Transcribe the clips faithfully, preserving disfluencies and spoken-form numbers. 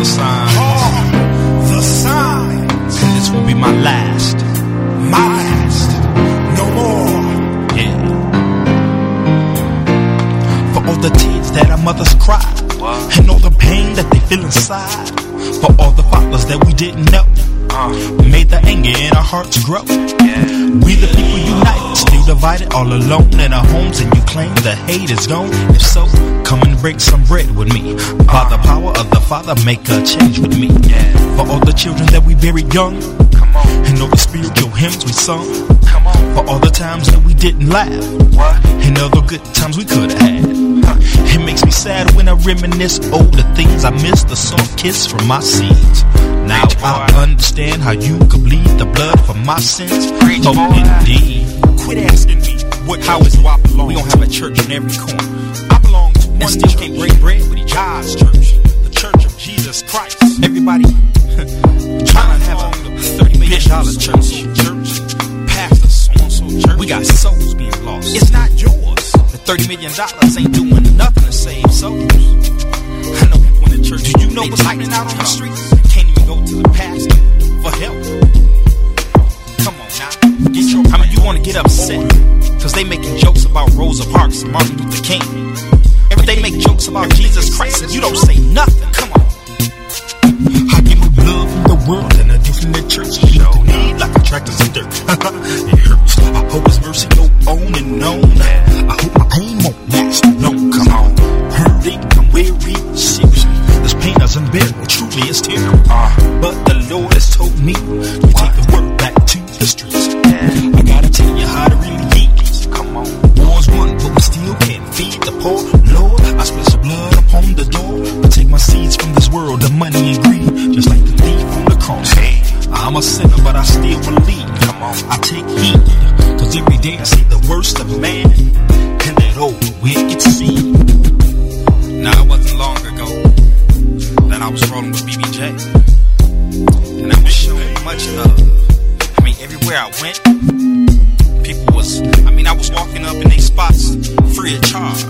the signs. Oh, the signs. And this will be my last. My last. No more. Yeah. For all the tears that our mothers cried. What? And all the pain that they feel inside. For all the fathers that we didn't know. Uh, made the anger in our hearts grow. Yeah. We the people united, still divided, all alone in our homes, and you claim the hate is gone. If so, come and break some bread with me. By the power of the Father, make a change with me. Yeah. For all the children that we buried young, come on. And all the spiritual hymns we sung, come on. For all the times that we didn't laugh, what? And all the good times we could have had. Huh. It makes me sad when I reminisce all the things I missed, the soft kiss from my seeds. Now I understand how you could bleed the blood for my sins. Preach, oh, boy. Indeed. Quit asking me what house do I belong. We gon' have a church in every corner. I belong to one and still church. Can't break bread with each God's church, the Church of Jesus Christ. Everybody trying to have a thirty million dollar church. Church, pastor, so and so church. We got souls being lost. It's not yours. The thirty million dollars ain't doing nothing to save souls. I know people in the church. Do you know what's happening out on the streets? Can't even go to the pastor for help. Come on now, get your. I mean, you want to get upset because they making jokes about Rosa Parks and Martin Luther King. If they make jokes about Jesus Christ and you don't say nothing, come on. I give my love from the world and a gift from the church. You know, need like a tractor some dirt. It hurts. I hope His mercy go on and on. I hope my pain won't last long. Come on, hurting, I'm weary, seriously. This pain is unbearable, truly it's terrible. Uh, but the Lord has told me to take the word back to the streets. I gotta tell you how it really is. Come on, wars won, but we still can't feed the poor. Lord, I spill some blood upon the door, but take my seeds from this world of money and greed, just like the thief on the cross. Hey, I'm a sinner, but I still believe. Come on, I take heed, cause every day I see the worst of man and that old wicked seed. Now it wasn't long ago that I was rolling with B B J, and I was showing much love. I mean, everywhere I went, people was, I mean, I was walking up in these spots free of charge.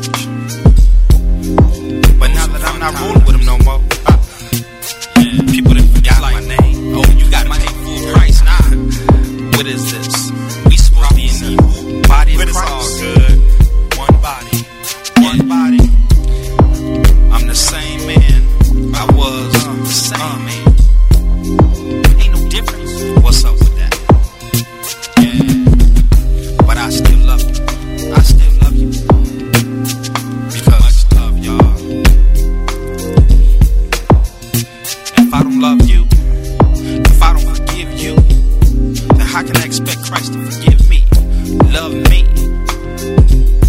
But now that I'm not rolling with them no more, I, yeah, people done forgot like, my name. Oh, you got my name full price now. What is this? We supposed to be in the body of but Christ. It's all good. One body, one Yeah. body. I'm the same man I was, uh, the same uh, man. Ain't no difference. What's up with that? Yeah. But I still love you. I still love you. Because much love, y'all. If I don't love you, if I don't forgive you, then how can I expect Christ to forgive me? Love me.